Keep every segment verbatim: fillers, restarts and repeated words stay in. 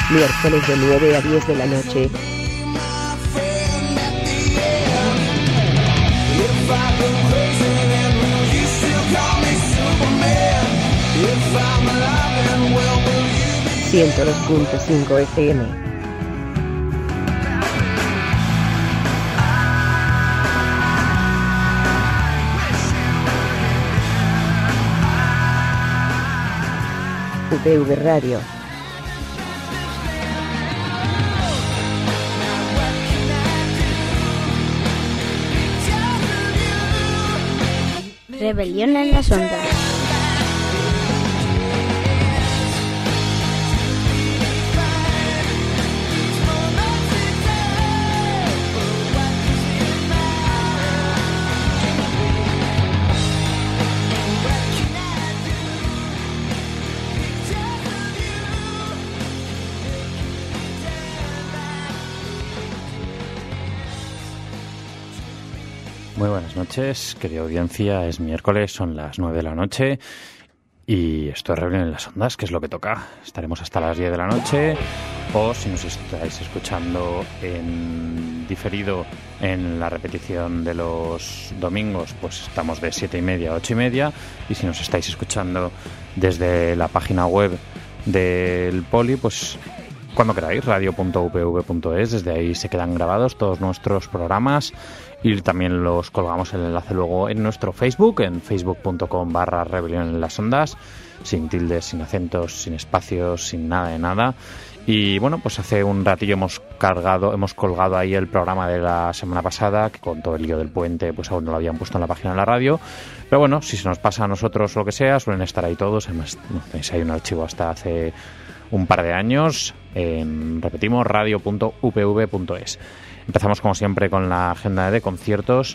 miércoles de nueve a diez de la noche. ciento dos punto cinco F M. U P V Radio. Rebelión en las ondas. Muy buenas noches, querida audiencia. Es miércoles, son las nueve de la noche y esto es Rebelión en las ondas, que es lo que toca. Estaremos hasta las diez de la noche, o si nos estáis escuchando en diferido en la repetición de los domingos, pues estamos de siete y media a ocho y media, y si nos estáis escuchando desde la página web del Poli, pues cuando queráis, radio punto u p v punto es, desde ahí se quedan grabados todos nuestros programas. Y también los colgamos el enlace luego en nuestro Facebook, en facebook punto com barra rebelión en las ondas, sin tildes, sin acentos, sin espacios, sin nada de nada. Y bueno, pues hace un ratillo hemos cargado, hemos colgado ahí el programa de la semana pasada, que con todo el lío del puente pues aún no lo habían puesto en la página de la radio. Pero bueno, si se nos pasa a nosotros o lo que sea, suelen estar ahí todos. Además, no tenéis ahí un archivo hasta hace un par de años en, repetimos, radio punto u p v punto es. Empezamos como siempre con la agenda de conciertos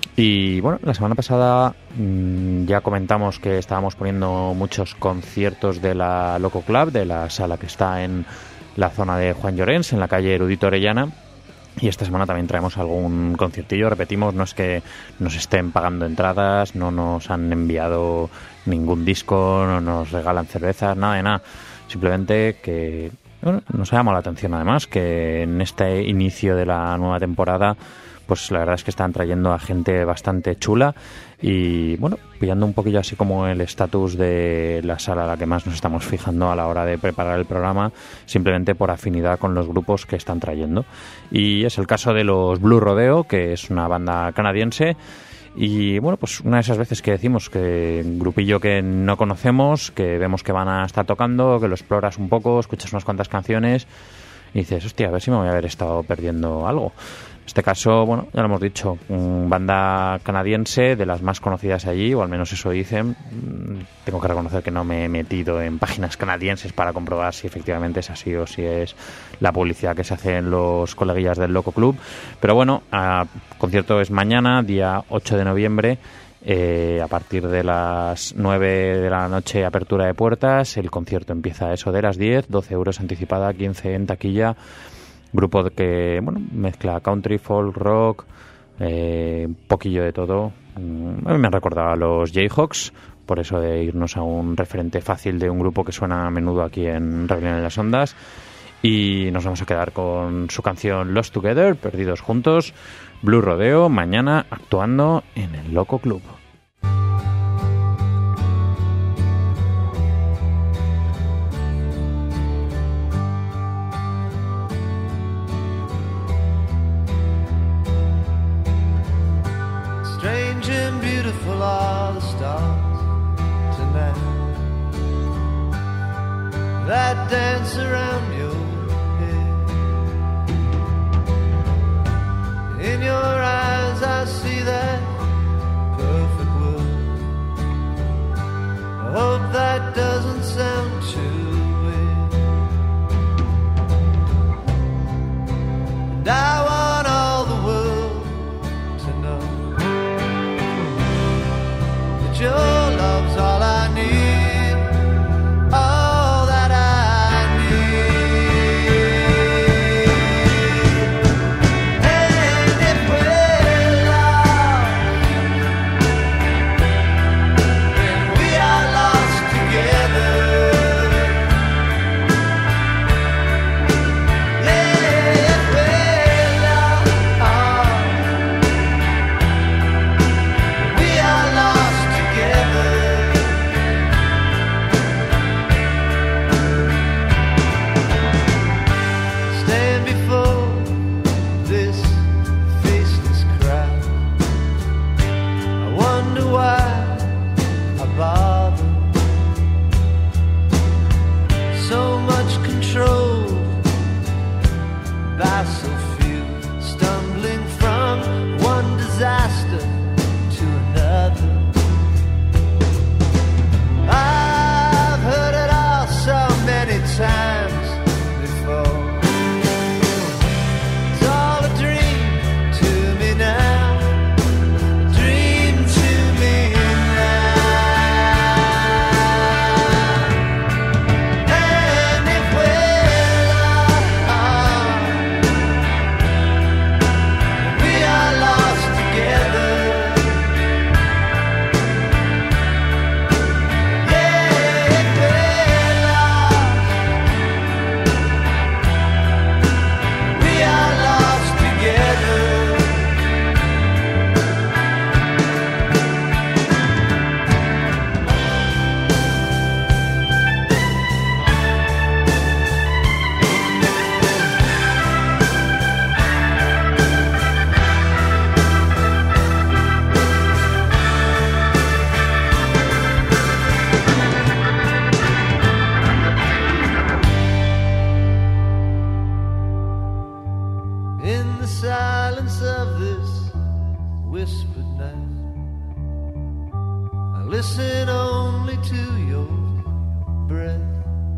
y bueno, la semana pasada mmm, ya comentamos que estábamos poniendo muchos conciertos de la Loco Club, de la sala que está en la zona de Juan Llorens, en la calle Erudito Orellana, y esta semana también traemos algún conciertillo. Repetimos, no es que nos estén pagando entradas, no nos han enviado ningún disco, no nos regalan cervezas, nada de nada, simplemente que bueno, nos ha llamado la atención además que en este inicio de la nueva temporada pues la verdad es que están trayendo a gente bastante chula y bueno, pillando un poquillo así como el estatus de la sala a la que más nos estamos fijando a la hora de preparar el programa, simplemente por afinidad con los grupos que están trayendo. Y es el caso de los Blue Rodeo, que es una banda canadiense. Y bueno, pues una de esas veces que decimos que un grupillo que no conocemos, que vemos que van a estar tocando, que lo exploras un poco, escuchas unas cuantas canciones y dices, hostia, a ver si me voy a haber estado perdiendo algo. En este caso, bueno, ya lo hemos dicho, una banda canadiense de las más conocidas allí, o al menos eso dicen. Tengo que reconocer que no me he metido en páginas canadienses para comprobar si efectivamente es así o si es la publicidad que se hace en los coleguillas del Loco Club. Pero bueno, el concierto es mañana, día ocho de noviembre, eh, a partir de las nueve de la noche, apertura de puertas. El concierto empieza a eso de las diez, doce euros anticipada, quince en taquilla. Grupo que, bueno, mezcla country, folk, rock, eh, un poquillo de todo. A mí me han recordado a los Jayhawks, por eso de irnos a un referente fácil de un grupo que suena a menudo aquí en Rebelión en las Ondas. Y nos vamos a quedar con su canción Lost Together, Perdidos Juntos, Blue Rodeo, mañana actuando en el Loco Club. All the stars tonight that dance around your head. In your eyes I see that perfect silence of this whispered night, I listen only to your breath.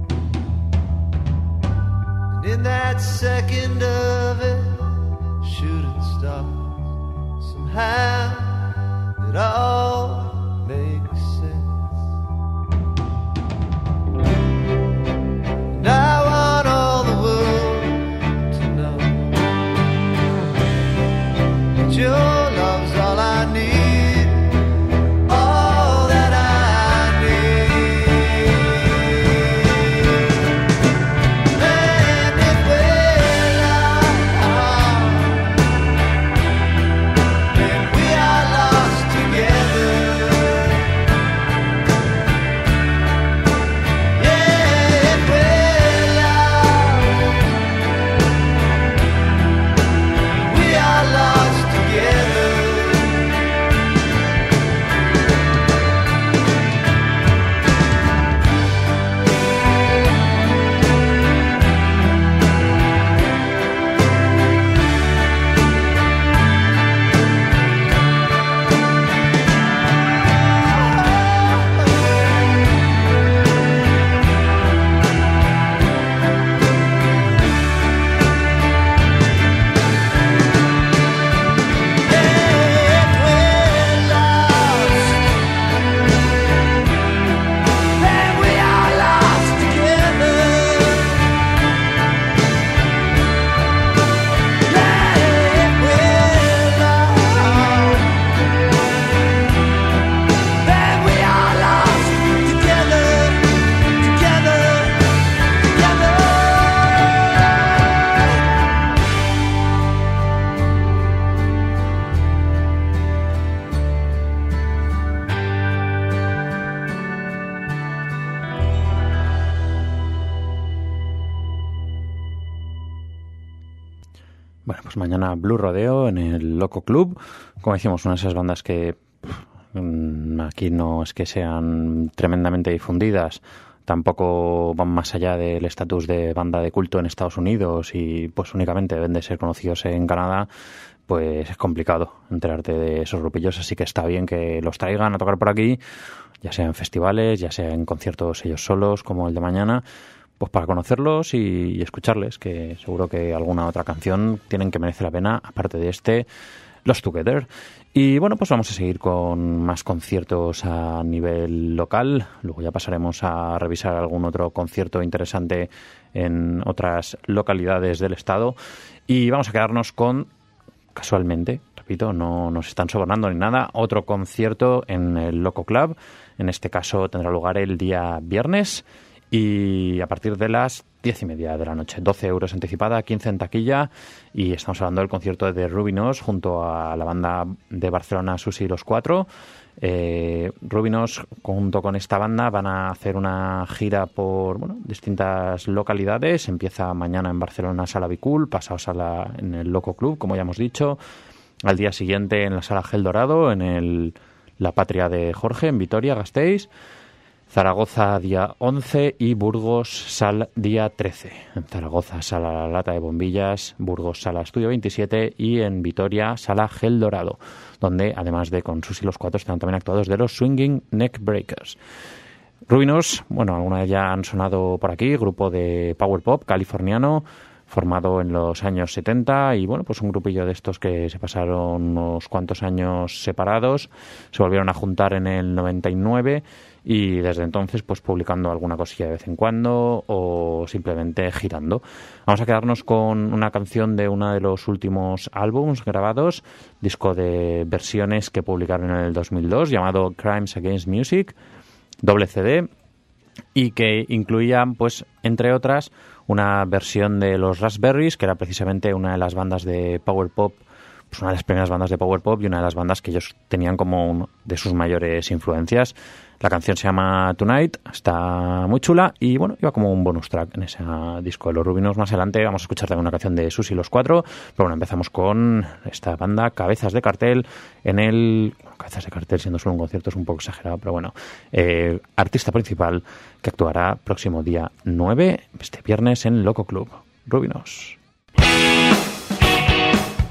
And in that second of it, shooting stars, somehow it all makes sense. And I want all the world to know that your love's all I need, all that I need. And if we're lost, then we are lost together. Yeah, if we're lost, we are lost together. Bueno, pues mañana Blue Rodeo en el Loco Club. Como decimos, una de esas bandas que pff, aquí no es que sean tremendamente difundidas, tampoco van más allá del estatus de banda de culto en Estados Unidos y pues únicamente deben de ser conocidos en Canadá. Pues es complicado enterarte de esos grupillos, así que está bien que los traigan a tocar por aquí, ya sea en festivales, ya sea en conciertos ellos solos, como el de mañana, pues para conocerlos y, y escucharles, que seguro que alguna otra canción tienen que merece la pena, aparte de este, Lost Together. Y bueno, pues vamos a seguir con más conciertos a nivel local. Luego ya pasaremos a revisar algún otro concierto interesante en otras localidades del estado. Y vamos a quedarnos con, casualmente, repito, no nos están sobornando ni nada, otro concierto en el Loco Club. En este caso tendrá lugar el día viernes y a partir de las diez y media de la noche. doce euros anticipada, quince en taquilla, y estamos hablando del concierto de Rubinos junto a la banda de Barcelona Susi Los Cuatro. Eh, Rubinos junto con esta banda van a hacer una gira por bueno, distintas localidades. Empieza mañana en Barcelona, Sala Bicul, pasado sala en el Loco Club, como ya hemos dicho. Al día siguiente en la Sala Gel Dorado, en el La Patria de Jorge, en Vitoria-Gasteiz. Zaragoza día once y Burgos Sal día trece. En Zaragoza Sala La Lata de Bombillas, Burgos Sala Estudio veintisiete y en Vitoria Sala Gel Dorado, donde además de con Susi Los Cuatro están también actuados de los Swinging Neck Breakers. Rubinos, bueno, algunas ya han sonado por aquí, grupo de power pop californiano formado en los años setenta y bueno, pues un grupillo de estos que se pasaron unos cuantos años separados, se volvieron a juntar en el noventa y nueve y desde entonces pues publicando alguna cosilla de vez en cuando o simplemente girando. Vamos a quedarnos con una canción de uno de los últimos álbums grabados, disco de versiones que publicaron en el dos mil dos llamado Crimes Against Music, doble C D, y que incluía, pues, entre otras, una versión de los Raspberries, que era precisamente una de las bandas de power pop, pues una de las primeras bandas de power pop y una de las bandas que ellos tenían como una de sus mayores influencias. La canción se llama Tonight, está muy chula y bueno, iba como un bonus track en ese disco de los Rubinos. Más adelante vamos a escuchar también una canción de Susi Los Cuatro, pero bueno, empezamos con esta banda Cabezas de Cartel en el... Bueno, Cabezas de Cartel siendo solo un concierto es un poco exagerado, pero bueno, eh, artista principal que actuará próximo día nueve, este viernes en Loco Club. Rubinos.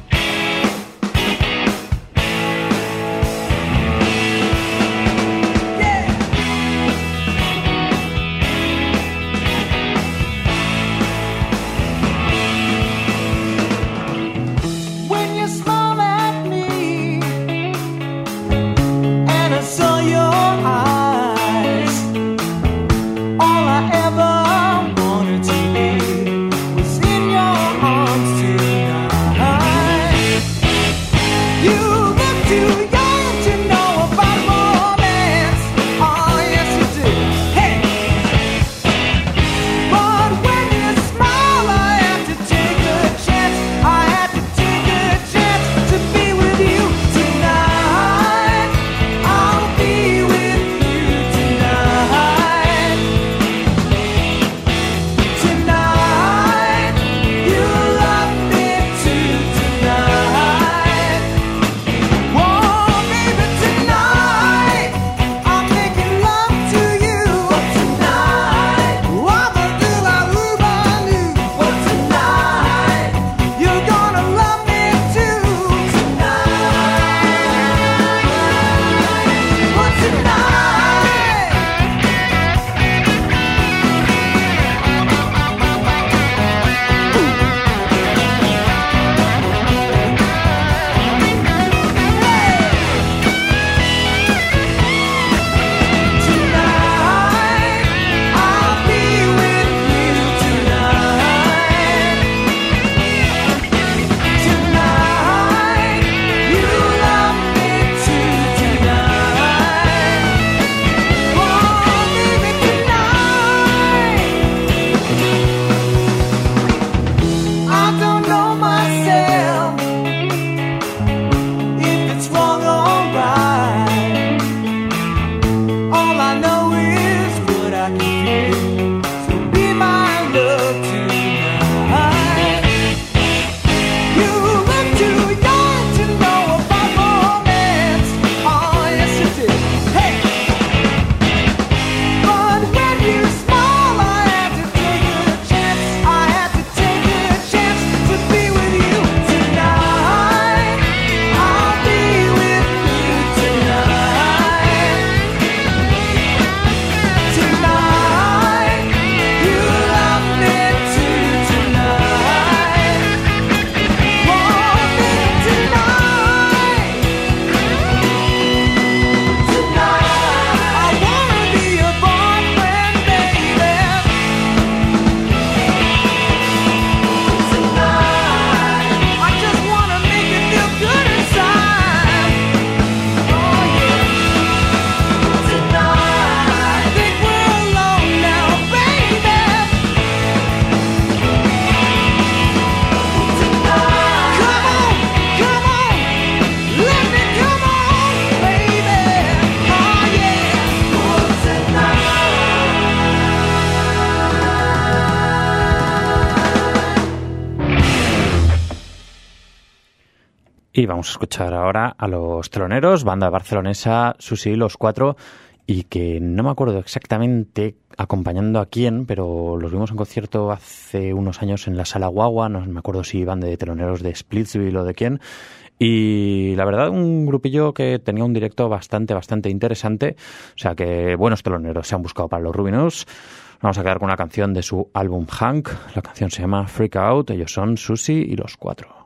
Y vamos a escuchar ahora a Los Teloneros, banda barcelonesa, Susi y los Cuatro, y que no me acuerdo exactamente acompañando a quién, pero los vimos en concierto hace unos años en la Sala Guagua, no me acuerdo si iban de teloneros de Splitsville o de quién, y la verdad un grupillo que tenía un directo bastante, bastante interesante, o sea que buenos teloneros se han buscado para los Rubinos. Vamos a quedar con una canción de su álbum Hank, la canción se llama Freak Out, ellos son Susi y los Cuatro.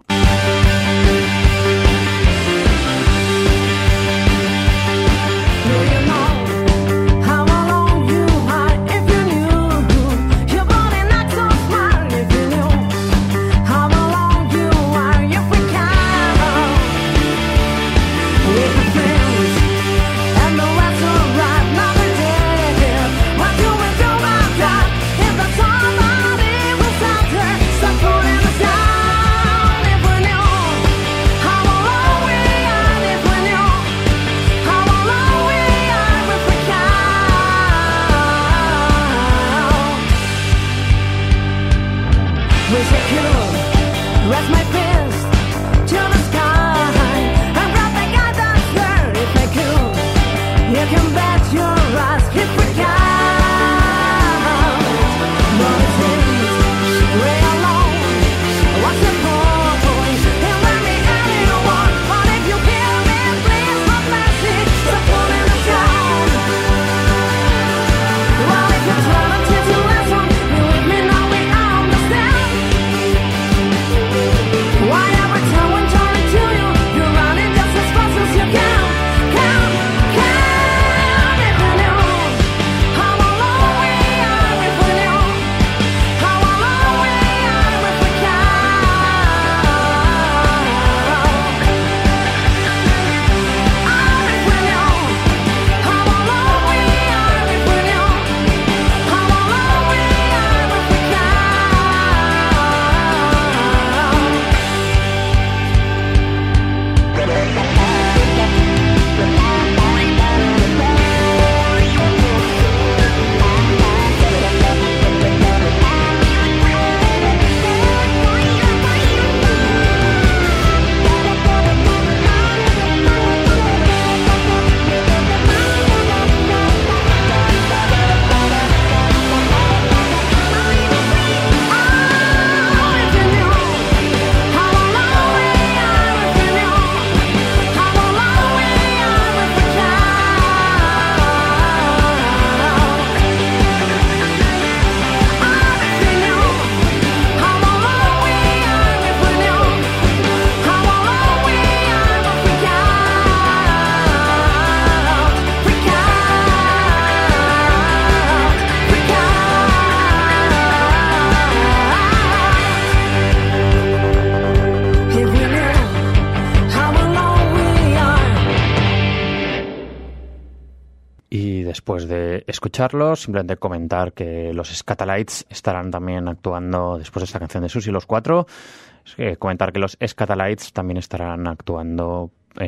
Después de escucharlos, simplemente comentar que los Scatalites estarán también actuando después de esta canción de Susi y los Cuatro. Eh, comentar que los Scatalites también estarán actuando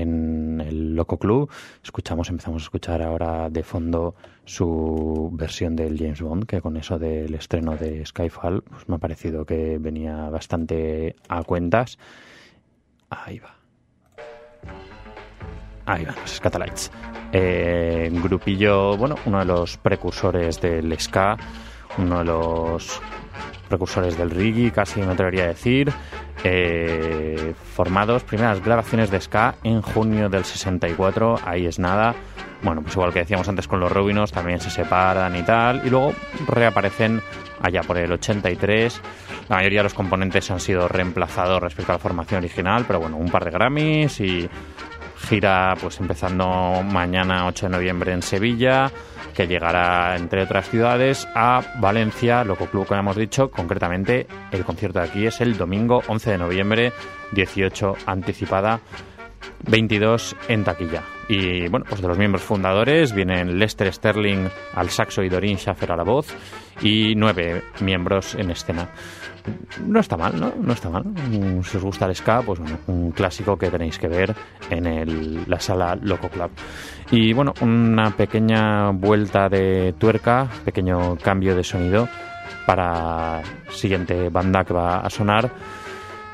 en el Loco Club. Escuchamos, empezamos a escuchar ahora de fondo su versión del James Bond, que con eso del estreno de Skyfall pues me ha parecido que venía bastante a cuentas. Ahí va. Ahí van los Scatalites. Eh, grupillo, bueno, uno de los precursores del ska, uno de los precursores del reggae, casi me atrevería a decir, eh, formados, primeras grabaciones de ska en junio del sesenta y cuatro, ahí es nada. Bueno, pues igual que decíamos antes con los Rubinos, también se separan y tal, y luego reaparecen allá por el ochenta y tres. La mayoría de los componentes han sido reemplazados respecto a la formación original, pero bueno, un par de Grammys y gira pues empezando mañana ocho de noviembre en Sevilla, que llegará entre otras ciudades a Valencia, Loco Club, como hemos dicho. Concretamente el concierto de aquí es el domingo once de noviembre, dieciocho anticipada, veintidós en taquilla. Y bueno, pues de los miembros fundadores vienen Lester Sterling al saxo y Doreen Schaffer a la voz, y nueve miembros en escena. No está mal, ¿no? No está mal. Si os gusta el ska, pues bueno, un clásico que tenéis que ver en el, la sala Loco Club. Y bueno, una pequeña vuelta de tuerca, pequeño cambio de sonido para la siguiente banda que va a sonar.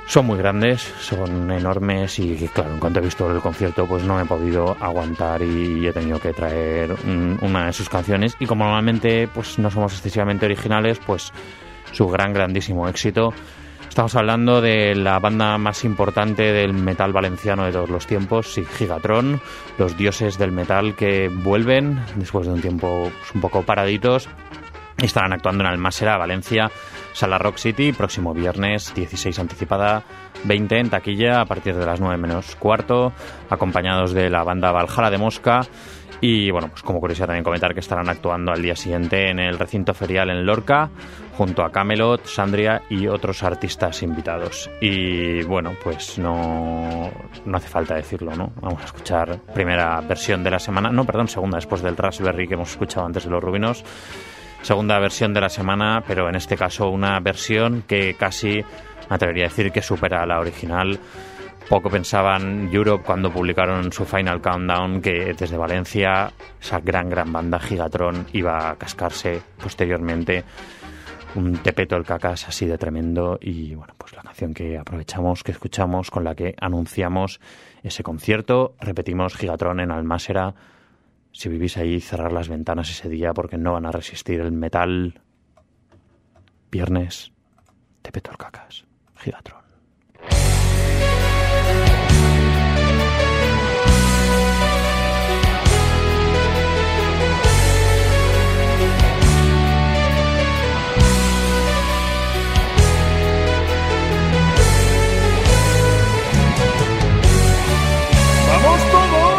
Son muy grandes, son enormes y claro, en cuanto he visto el concierto pues no he podido aguantar y he tenido que traer un, una de sus canciones y como normalmente pues no somos excesivamente originales, pues su gran, grandísimo éxito. Estamos hablando de la banda más importante del metal valenciano de todos los tiempos, sí, Gigatron, los dioses del metal que vuelven después de un tiempo pues, un poco paraditos. Estarán actuando en Almásera, Valencia, Sala Rock City, próximo viernes dieciséis anticipada, veinte en taquilla a partir de las nueve menos cuarto, acompañados de la banda Valhalla de Mosca. Y bueno, pues como curiosidad también comentar que estarán actuando al día siguiente en el recinto ferial en Lorca, junto a Camelot, Sandria y otros artistas invitados. Y bueno, pues no, no hace falta decirlo, ¿no? Vamos a escuchar primera versión de la semana, no, perdón, segunda, después del Raspberry que hemos escuchado antes de los Rubinos. Segunda versión de la semana, pero en este caso una versión que casi me atrevería a decir que supera a la original. Poco pensaban Europe cuando publicaron su Final Countdown que desde Valencia esa gran gran banda Gigatron iba a cascarse posteriormente un tepeto el cacas así de tremendo. Y bueno, pues la canción que aprovechamos, que escuchamos, con la que anunciamos ese concierto, repetimos, Gigatron en Almásera. Si vivís ahí, cerrar las ventanas ese día porque no van a resistir el metal. Viernes, tepeto el cacas, Gigatron. ¡Vamos todos!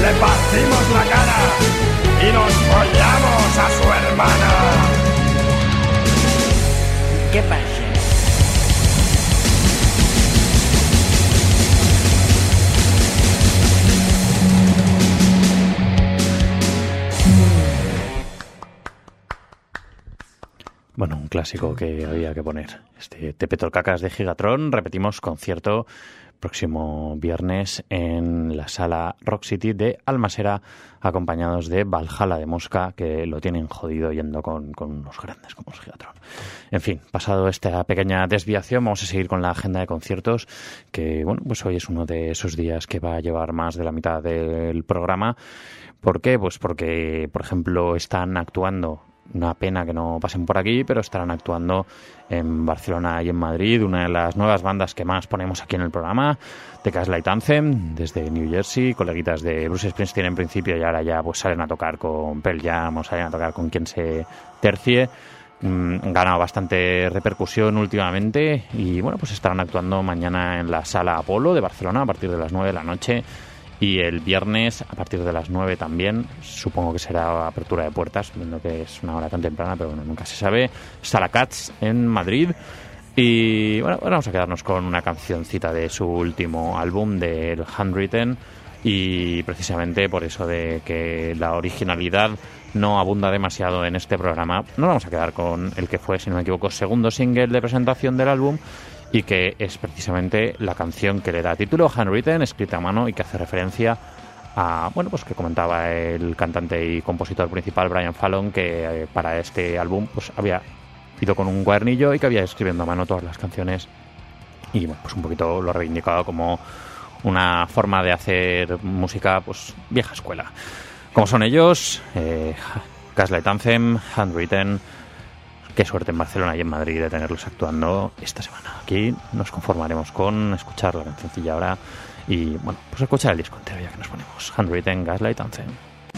le partimos la cara y nos follamos a su hermana. ¿Qué pasa? Bueno, un clásico que había que poner. Este Te peto el cacas de Gigatron. Repetimos concierto próximo viernes en la sala Rock City de Almasera, acompañados de Valhalla de Mosca, que lo tienen jodido yendo con, con unos grandes como los Gigatron. En fin, pasado esta pequeña desviación, vamos a seguir con la agenda de conciertos, que bueno, pues hoy es uno de esos días que va a llevar más de la mitad del programa. ¿Por qué? Pues porque, por ejemplo, están actuando. Una pena que no pasen por aquí, pero estarán actuando en Barcelona y en Madrid, una de las nuevas bandas que más ponemos aquí en el programa, The Gaslight Anthem, desde New Jersey, coleguitas de Bruce Springsteen en principio, y ahora ya pues salen a tocar con Pearl Jam o salen a tocar con quien se tercie. Mm, han ganado bastante repercusión últimamente y bueno, pues estarán actuando mañana en la Sala Apolo de Barcelona a partir de las nueve de la noche. Y el viernes, a partir de las nueve también, supongo que será apertura de puertas, viendo que es una hora tan temprana, pero bueno, nunca se sabe. Sala Cats en Madrid. Y bueno, vamos a quedarnos con una cancioncita de su último álbum, del Handwritten. Y precisamente por eso de que la originalidad no abunda demasiado en este programa, nos vamos a quedar con el que fue, si no me equivoco, segundo single de presentación del álbum, y que es precisamente la canción que le da título, Handwritten, escrita a mano, y que hace referencia a, bueno, pues que comentaba el cantante y compositor principal Brian Fallon, que eh, para este álbum pues había ido con un cuadernillo y que había escribiendo a mano todas las canciones, y bueno, pues un poquito lo ha reivindicado como una forma de hacer música pues vieja escuela. Como son ellos, eh, Gaslight Anthem, Handwritten. Qué suerte en Barcelona y en Madrid de tenerlos actuando esta semana. Aquí nos conformaremos con escuchar la cancioncilla ahora y, bueno, pues escuchar el disco entero ya que nos ponemos. Handwritten, Gaslight Anthem.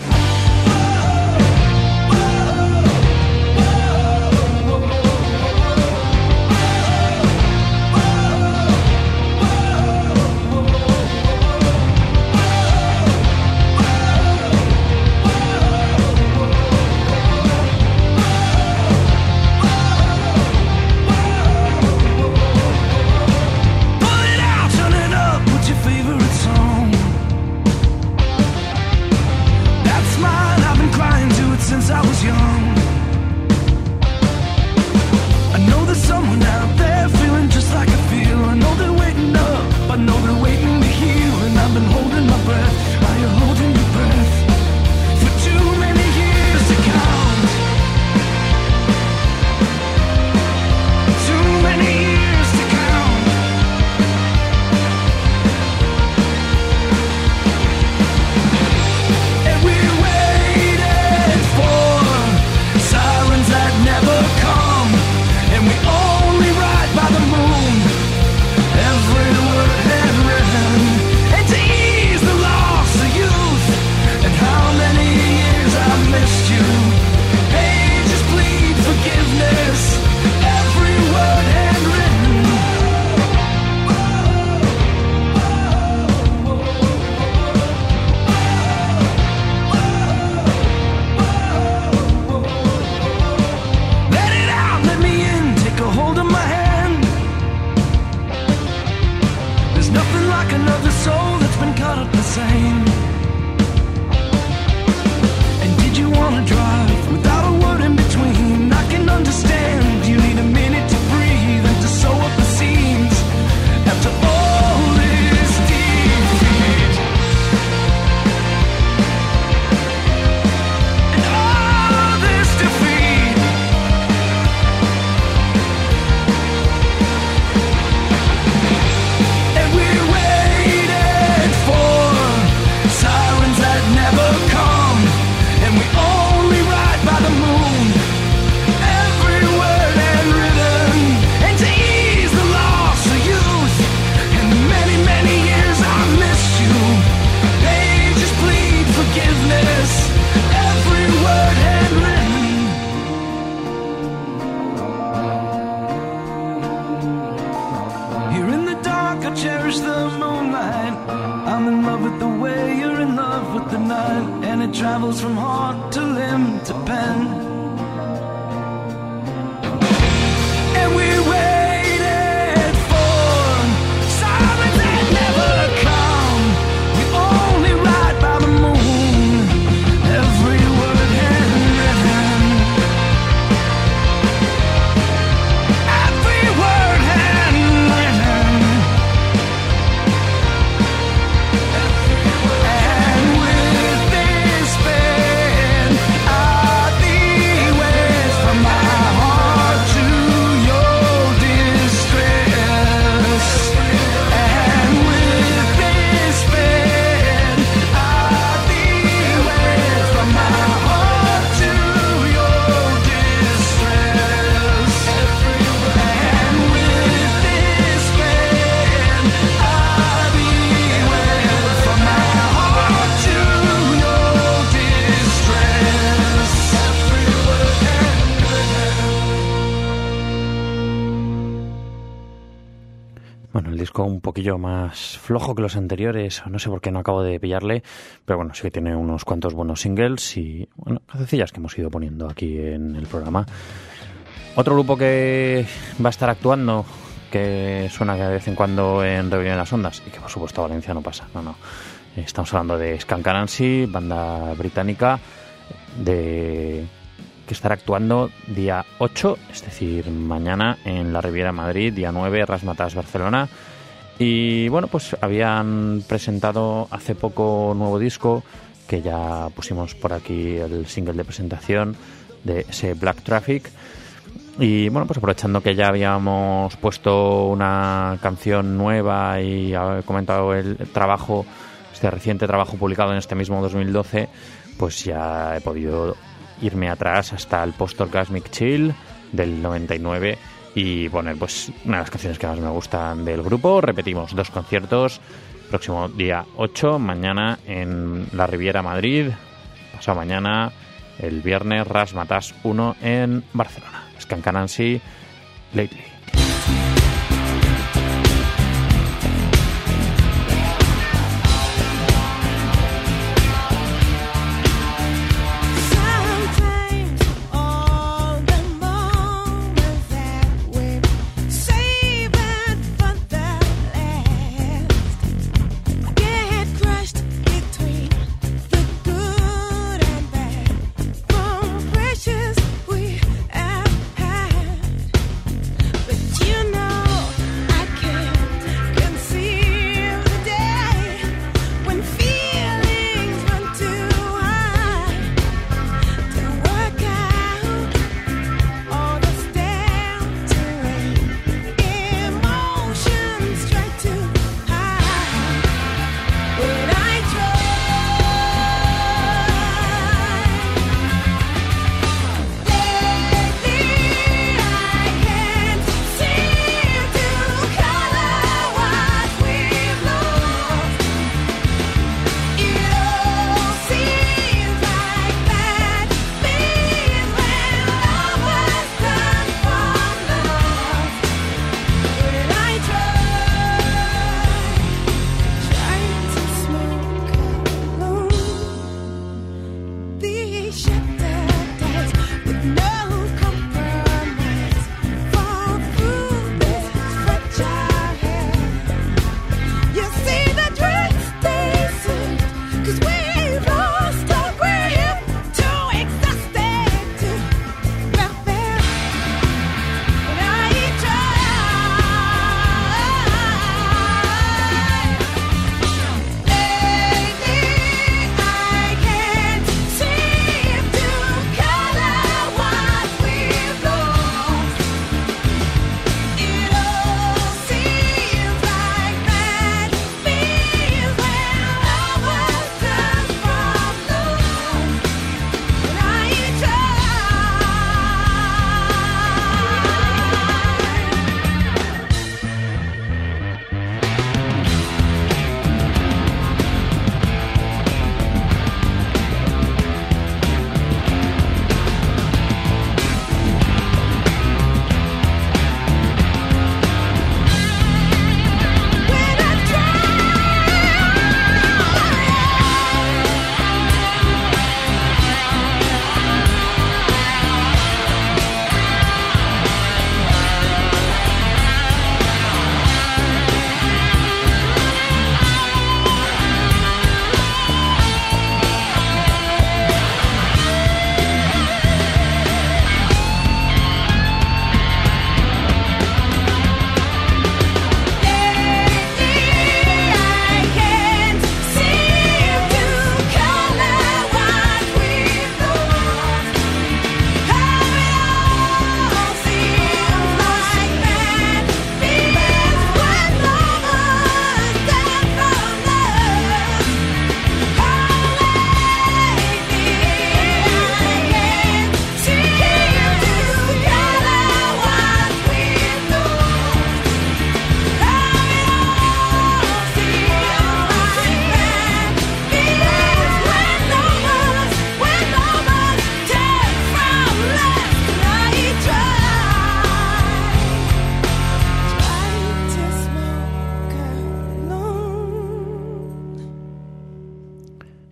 Since I was young, I know there's someone out there feeling just like I feel. I know they're waiting up, I know they're waiting to heal. And I've been holding my breath, are you holding your breath? For too many years to count, too many years to count. And we waited for sirens that never come, and we only ride by the moon. Every word had written, and to ease the loss the way you're in love with the night, and it travels from heart to limb to pen. And we waited for silence that never come. We only ride by the moon, every word handwritten. Every word handwritten. And with this pen, I'll be ways from my heart to your distress. And with this pen, I'll be ways from my heart to your distress. And with this pen, I'll be ways from my heart to your distress. Bueno, el disco un poquillo más flojo que los anteriores, no sé por qué no acabo de pillarle, pero bueno, sí que tiene unos cuantos buenos singles y, bueno, cancioncillas que hemos ido poniendo aquí en el programa. Otro grupo que va a estar actuando, que suena de vez en cuando en Rebelión en las Ondas, y que por supuesto Valencia no pasa, no, no. Estamos hablando de Skunk Anansi, banda británica, de que estará actuando día ocho, es decir, mañana en la Riviera Madrid, día nueve, Razzmatazz Barcelona. Y bueno, pues habían presentado hace poco un nuevo disco, que ya pusimos por aquí el single de presentación de ese Black Traffic. Y bueno, pues aprovechando que ya habíamos puesto una canción nueva y he comentado el trabajo, este reciente trabajo publicado en este mismo dos mil doce, pues ya he podido irme atrás hasta el Post-Orgasmic Chill del noventa y nueve y poner pues una de las canciones que más me gustan del grupo. Repetimos, dos conciertos, próximo día ocho, mañana en la Riviera Madrid, pasado mañana el viernes Razzmatazz uno en Barcelona. Skunk Anansi, Lately. Sometimes all the moments that we've saved for the last get crushed between the good and bad. From precious we have had, but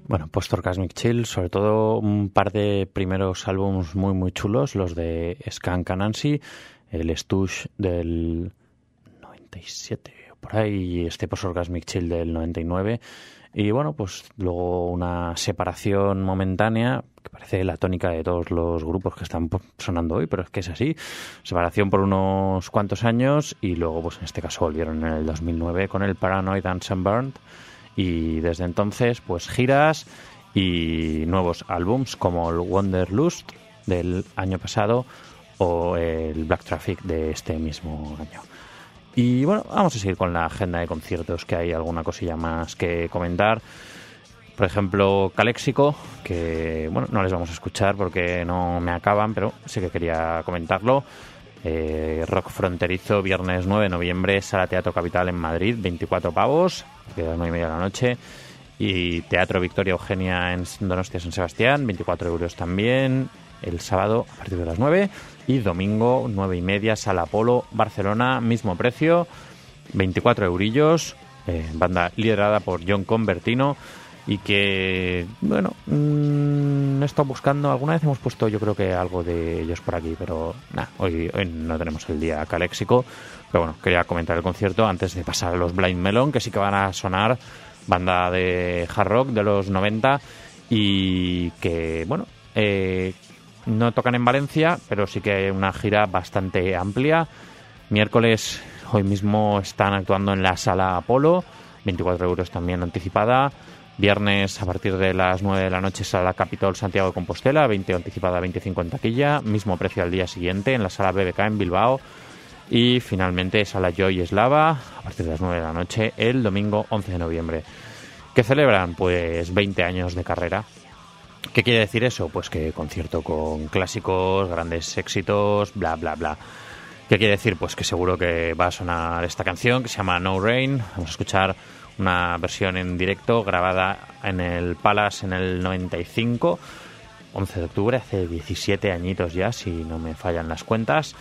Bueno, post-Orgasmic Chill, sobre todo un par de primeros álbumes muy muy chulos, los de Skank Anansi, el Stooge del noventa y siete, por ahí, este post-Orgasmic Chill del noventa y nueve, y bueno, pues luego una separación momentánea, que parece la tónica de todos los grupos que están sonando hoy, pero es que es así, separación por unos cuantos años, y luego pues en este caso volvieron en el dos mil nueve con el Paranoid and Sunburned. Y desde entonces, pues giras y nuevos álbums como el Wanderlust del año pasado o el Black Traffic de este mismo año. Y bueno, vamos a seguir con la agenda de conciertos, que hay alguna cosilla más que comentar. Por ejemplo, Calexico, que bueno, no les vamos a escuchar porque no me acaban, pero sí que quería comentarlo. Eh, rock fronterizo, viernes nueve de noviembre, Sala Teatro Capital en Madrid, veinticuatro pavos, a las nueve y media de la noche. Y Teatro Victoria Eugenia en Donostia San Sebastián, veinticuatro euros también, el sábado a partir de las nueve. Y domingo, nueve y media, Sala Apolo, Barcelona, mismo precio, veinticuatro eurillos, eh, banda liderada por John Convertino. Y que, bueno, mmm, he estado buscando, alguna vez hemos puesto yo creo que algo de ellos por aquí, pero nada, hoy, hoy no tenemos el día caléxico. Pero bueno, quería comentar el concierto antes de pasar a los Blind Melon, que sí que van a sonar, banda de hard rock de los noventa, y que, bueno, eh, no tocan en Valencia, pero sí que hay una gira bastante amplia. Miércoles, hoy mismo están actuando en la Sala Apolo, veinticuatro euros también anticipada. Viernes a partir de las nueve de la noche, Sala Capitol Santiago de Compostela, veinte anticipada, veinticinco en taquilla, mismo precio al día siguiente en la Sala B B K en Bilbao. Y finalmente Sala Joy Eslava a partir de las nueve de la noche el domingo once de noviembre. ¿Qué celebran? Pues veinte años de carrera. ¿Qué quiere decir eso? Pues que concierto con clásicos, grandes éxitos, bla bla bla. ¿Qué quiere decir? Pues que seguro que va a sonar esta canción que se llama No Rain. Vamos a escuchar una versión en directo grabada en el Palace en el noventa y cinco, once de octubre, hace diecisiete añitos ya, si no me fallan las cuentas.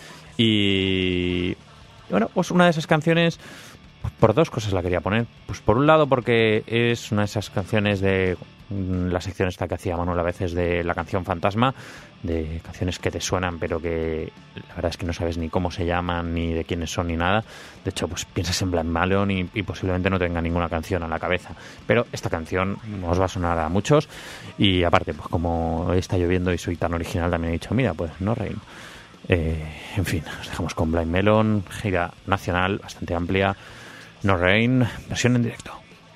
Y bueno, pues una de esas canciones, por dos cosas la quería poner. Pues por un lado porque es una de esas canciones de la sección esta que hacía Manuel a veces de la canción fantasma, de canciones que te suenan pero que la verdad es que no sabes ni cómo se llaman, ni de quiénes son, ni nada. De hecho, pues piensas en Blind Melon y, y posiblemente no tenga ninguna canción a la cabeza, pero esta canción os va a sonar a muchos. Y aparte, pues como está lloviendo y soy tan original, también he dicho, mira, pues No Rain. Eh, en fin, os dejamos con Blind Melon, gira nacional bastante amplia, No Rain, versión en directo.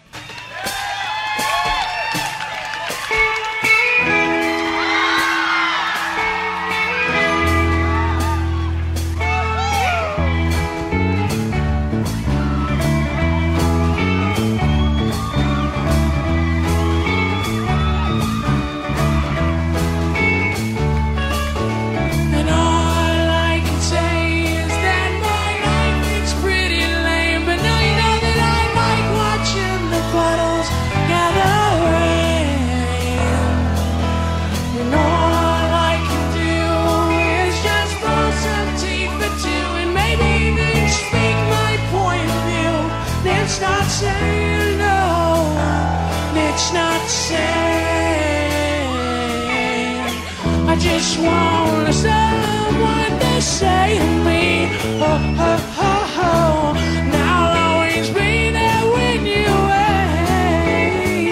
Just want someone to say to me, oh, oh, oh, oh, now I'll always be there when you wait.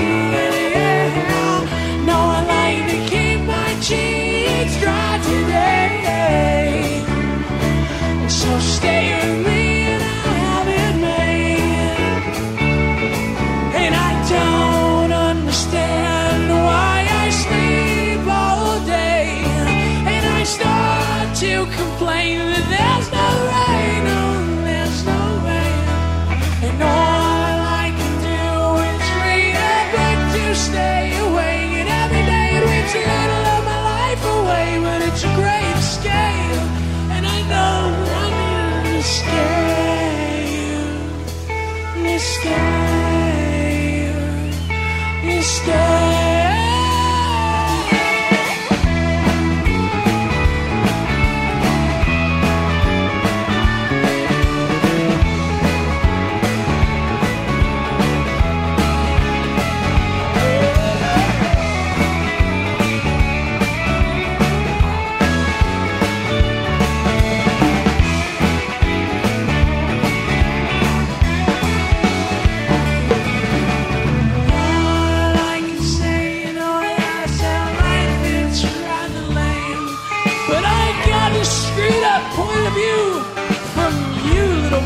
No, I like to keep my cheeks dry today, so stay with me and I'll have it made. And I don't understand why I sleep all day. Start to complain that there's no rain, oh, there's no rain. And all I can do is read a book to stay awake. And every day it rips a little of my life away, but it's a great escape. And I know I need an escape, an escape, an escape.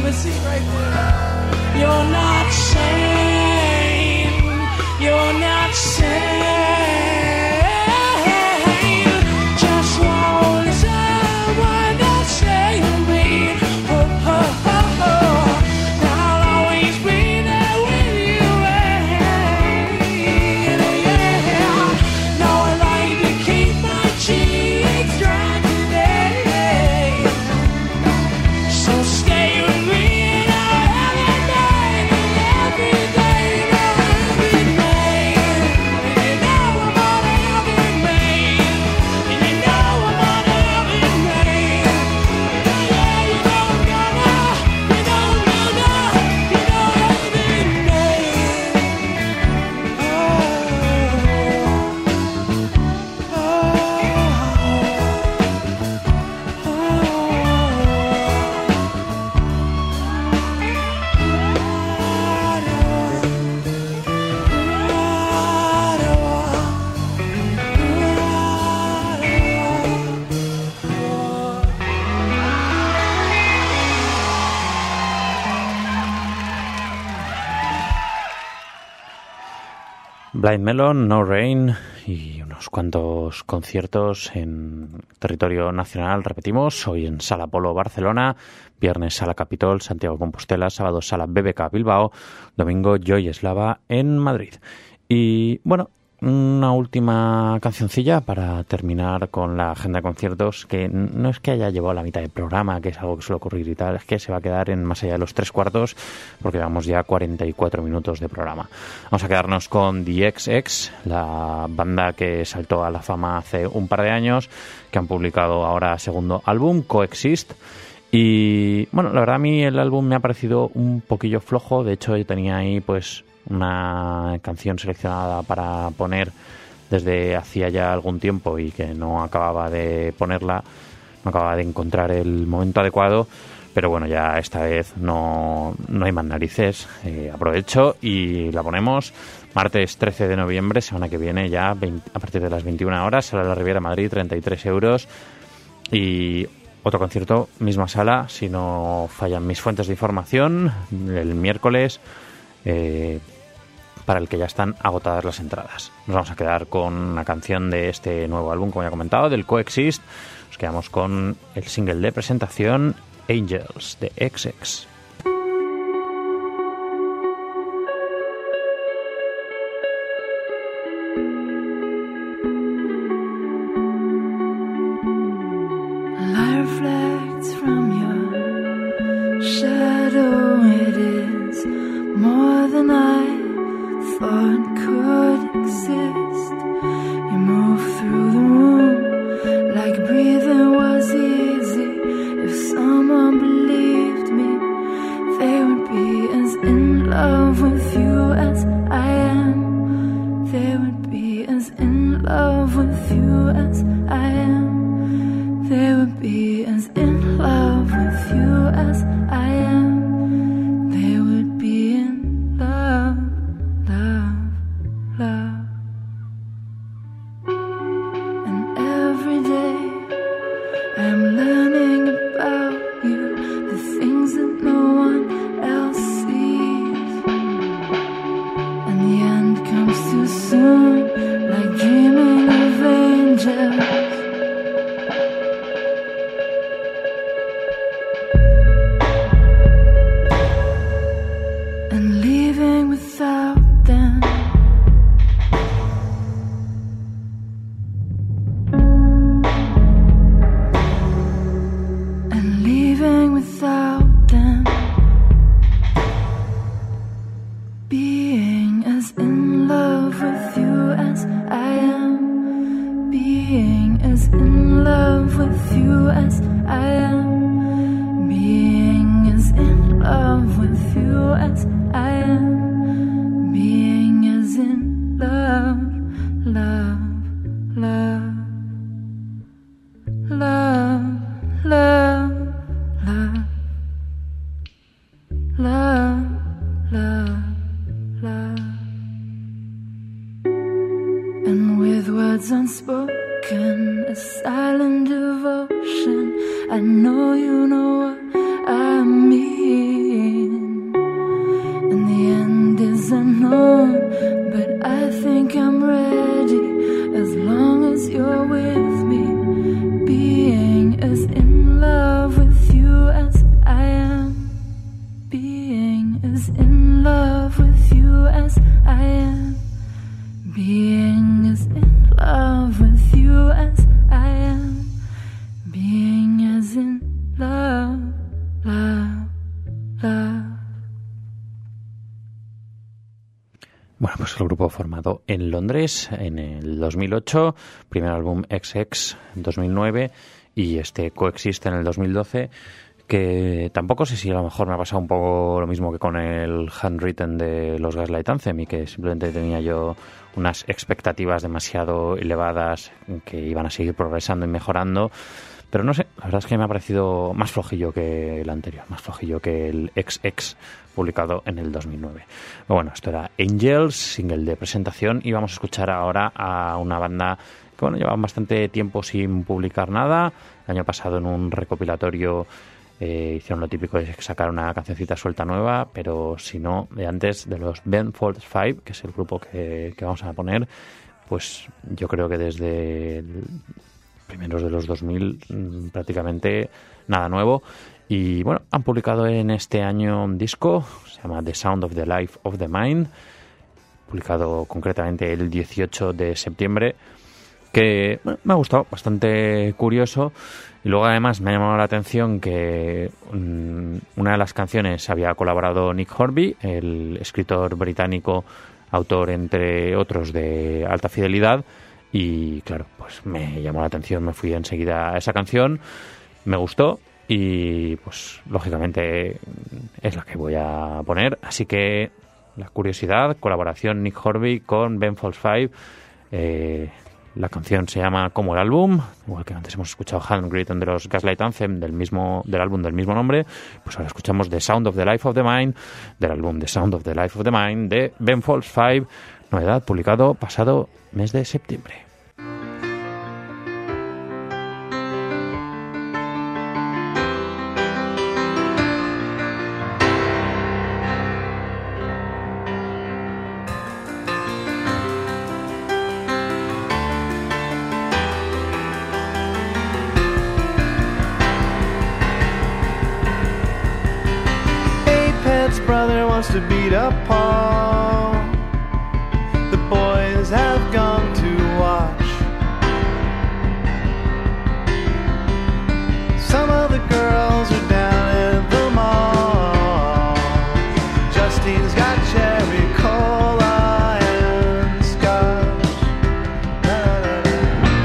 the seat right there. You're not sane. You're not sane. Just won't someone that say to me, oh, oh, oh, oh. I'll always be there with you. Yeah. No, I like to keep my cheeks dry today. So stay with me and I'll have it night and every day. Now have it made. And you know I'm gonna have it made. And you know I'm gonna have it made. Yeah, you don't gonna, you don't gonna, you don't have it made. Blind Melon, No Rain y unos cuantos conciertos en territorio nacional. Repetimos, hoy en Sala Polo Barcelona, viernes Sala Capitol Santiago de Compostela, sábado Sala B B K Bilbao, domingo Joy Eslava en Madrid. Y bueno, una última cancioncilla para terminar con la agenda de conciertos, que no es que haya llevado la mitad del programa, que es algo que suele ocurrir y tal, es que se va a quedar en más allá de los tres cuartos, porque llevamos ya cuarenta y cuatro minutos de programa. Vamos a quedarnos con The X X, la banda que saltó a la fama hace un par de años, que han publicado ahora segundo álbum, Coexist. Y bueno, la verdad a mí el álbum me ha parecido un poquillo flojo. De hecho yo tenía ahí pues una canción seleccionada para poner desde hacía ya algún tiempo y que no acababa de ponerla, no acababa de encontrar el momento adecuado, pero bueno, ya esta vez no, no hay más narices, eh, aprovecho y la ponemos. Martes trece de noviembre, semana que viene ya veinte, a partir de las veintiuna horas, Sala de la Riviera Madrid, treinta y tres euros. Y otro concierto, misma sala, si no fallan mis fuentes de información, el miércoles, eh, para el que ya están agotadas las entradas. Nos vamos a quedar con una canción de este nuevo álbum, como ya he comentado, del Coexist. Nos quedamos con el single de presentación, Angels, de X X. Light reflects from your shadow. It is more than I thought could exist. You move through the room like breathing was easy. If someone believed me, they would be as in love with you as I am. They would be as in love with you as I am. They would be as in love with you as I am. They would be in love. Love, love. And every day I'm learning about you, the things that no one else sees. And the end comes too soon, like dreaming of angels. And leaving without them. And leaving without them. Being as in love with you as I am. Being as in love with you as I am. Being as in love with you as I am. Being as in love, love, love, love, love, love, love, love, love. And with words unspoken, a silent devotion, I know you know what I mean. being as in love with you as I am, being as in love, love, love. Bueno, pues el grupo formado en Londres en el dos mil ocho, primer álbum X X en dos mil nueve y este Coexiste en el dos mil doce, que tampoco sé si a lo mejor me ha pasado un poco lo mismo que con el Handwritten de los Gaslight Anthem y que simplemente tenía yo unas expectativas demasiado elevadas que iban a seguir progresando y mejorando. Pero no sé, la verdad es que me ha parecido más flojillo que el anterior, más flojillo que el X X publicado en el dos mil nueve. Pero bueno, esto era Angels, single de presentación, y vamos a escuchar ahora a una banda que bueno, llevaban bastante tiempo sin publicar nada. El año pasado en un recopilatorio eh, hicieron lo típico de sacar una cancioncita suelta nueva, pero si no, de antes, de los Ben Folds Five, que es el grupo que, que vamos a poner, pues yo creo que desde el primeros de los dos mil prácticamente nada nuevo. Y bueno, han publicado en este año un disco, se llama The Sound of the Life of the Mind, publicado concretamente el dieciocho de septiembre, que bueno, me ha gustado, bastante curioso. Y luego además me ha llamado la atención que um, una de las canciones había colaborado Nick Hornby, el escritor británico, autor entre otros de Alta Fidelidad. Y claro, pues me llamó la atención, me fui enseguida a esa canción, me gustó y pues lógicamente es la que voy a poner. Así que la curiosidad, colaboración Nick Hornby con Ben Folds Five, eh, la canción se llama como el álbum, igual que antes hemos escuchado Handwritten de los Gaslight Anthem del mismo del álbum del mismo nombre, pues ahora escuchamos The Sound of the Life of the Mind del álbum The Sound of the Life of the Mind de Ben Folds Five, novedad, publicado pasado mes de septiembre. Apex's brother wants to beat up Paul. The boys have gone to watch. Some of the girls are down at the mall. Justine's got cherry cola and scotch. Da, da, da.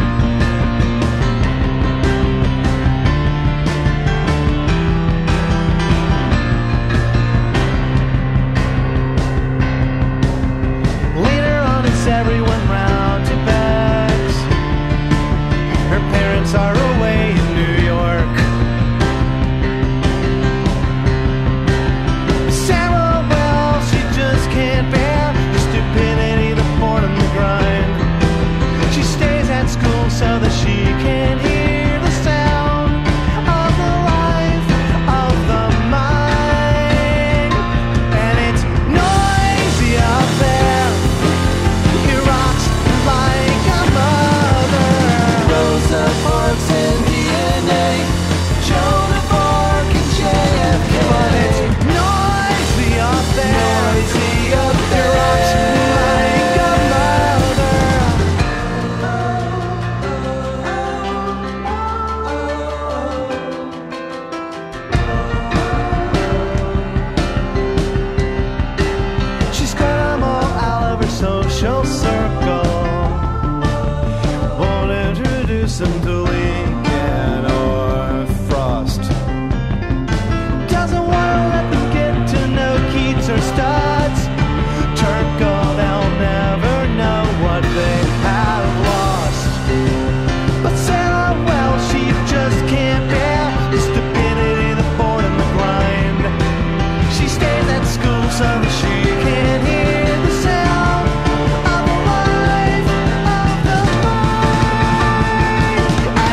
Later on it's everyone round to Bex. Her parents are away in New York. Sarah, well, she just can't bear the stupidity, the porn and the grind. She stays at school so that she can hear the sound of the life of the mind. And it's noisy out there. He rocks like a mother. Rosa Parks and D N A, Joan of Arc and J F K. But it's noisy out there. Noisy out there. He rocks like a mother. She's got 'em all out of her social circle. Won't introduce them to Lincoln or Frost. Doesn't want to let them get to know Keats or Stutz. Turkle, they'll never know what they have lost. But Sarah, well, she just can't bear the stupidity, the porn and the grind. She stays at school so that she can hear the sound of the life of the mind.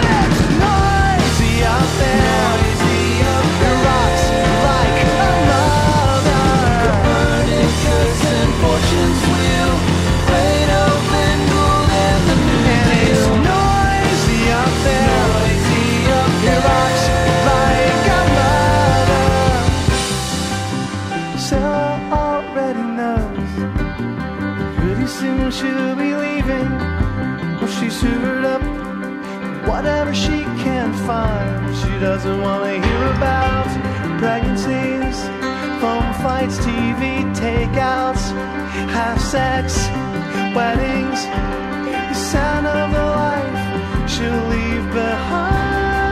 leaving. Well, she's hoovered up whatever she can find. She doesn't want to hear about pregnancies, phone fights, T V takeouts, half sex, weddings, the sound of the life she'll leave behind.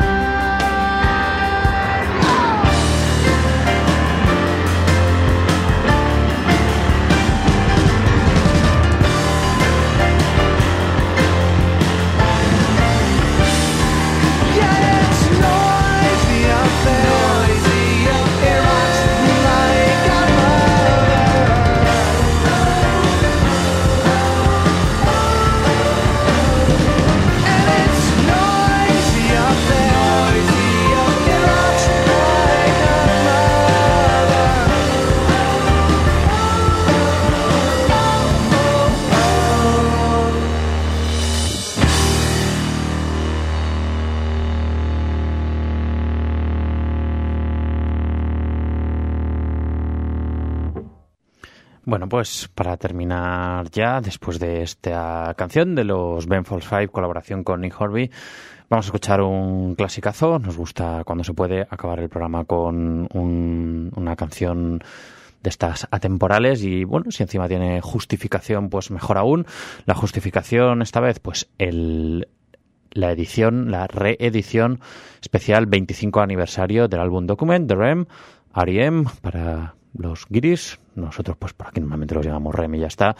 Bueno, pues para terminar ya, después de esta canción de los Ben Folds Five, colaboración con Nick Horby, vamos a escuchar un clasicazo. Nos gusta cuando se puede acabar el programa con un, una canción de estas atemporales y bueno, si encima tiene justificación, pues mejor aún. La justificación esta vez, pues el... la edición, la reedición especial veinticinco aniversario del álbum Document, de R E M, R E M, para los guiris, nosotros pues por aquí normalmente los llamamos R E M y ya está.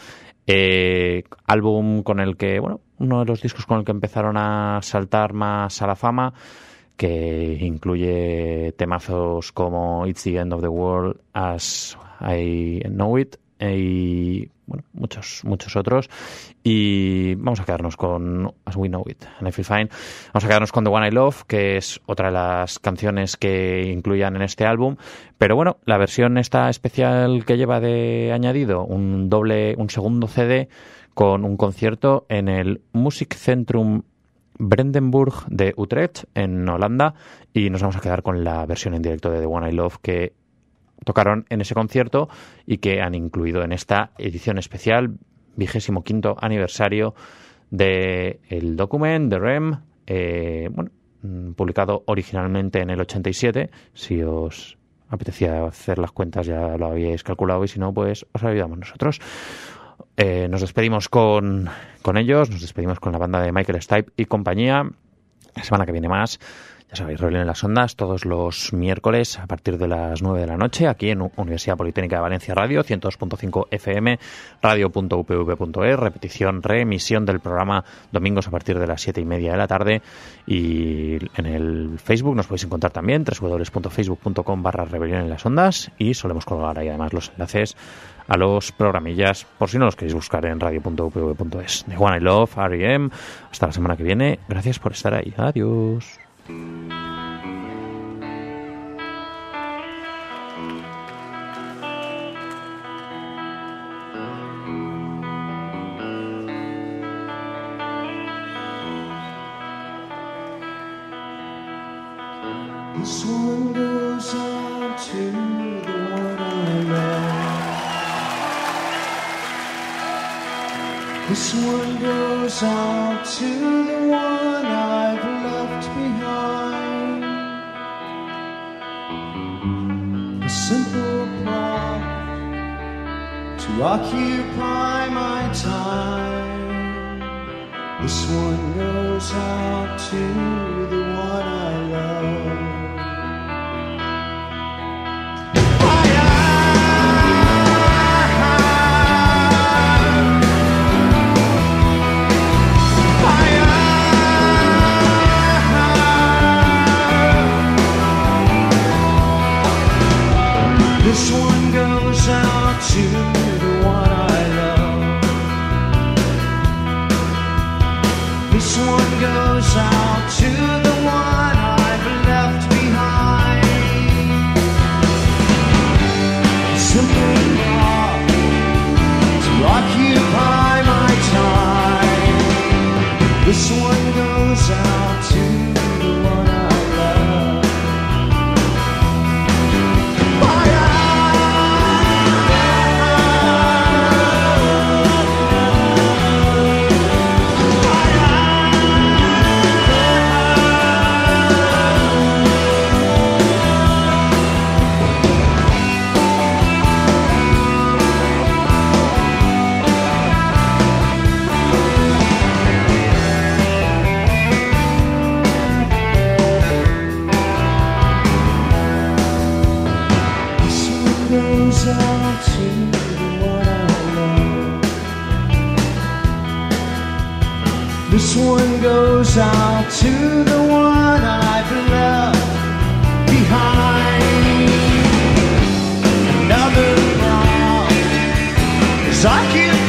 Eh, álbum con el que, bueno, uno de los discos con el que empezaron a saltar más a la fama, que incluye temazos como It's the End of the World as I Know It y bueno, muchos muchos otros, y vamos a quedarnos con As We Know It and I Feel Fine. Vamos a quedarnos con The One I Love, que es otra de las canciones que incluyan en este álbum, pero bueno, la versión esta especial que lleva de añadido un doble, un segundo C D con un concierto en el Muziekcentrum Brandenburg de Utrecht en Holanda, y nos vamos a quedar con la versión en directo de The One I Love que tocaron en ese concierto y que han incluido en esta edición especial, vigésimo quinto aniversario de el Document, de R E M, eh, bueno, publicado originalmente en el ochenta y siete. Si os apetecía hacer las cuentas ya lo habíais calculado, y si no, pues os ayudamos nosotros. Eh, nos despedimos con, con ellos, nos despedimos con la banda de Michael Stipe y compañía. La semana que viene más. Ya sabéis, Rebelión en las Ondas, todos los miércoles a partir de las nueve de la noche, aquí en Universidad Politécnica de Valencia Radio, ciento dos punto cinco F M, radio punto u p v punto e s, repetición, reemisión del programa domingos a partir de las siete y media de la tarde, y en el Facebook nos podéis encontrar también, doble u doble u doble u punto facebook punto com barra Rebelión en las Ondas, y solemos colgar ahí además los enlaces a los programillas, por si no los queréis buscar en radio punto u p v punto e s. The One I Love, R E M, hasta la semana que viene, gracias por estar ahí, adiós. This one goes out to the one I love. This one goes out to the one I've left behind. A simple prop to occupy my time. This one goes out to the one I love. This one goes out to the one I love. This one goes out to the one I've left behind. Simply not to occupy my time. This one goes out to the one I love. This one goes out to the one I've left behind. Another round as I keep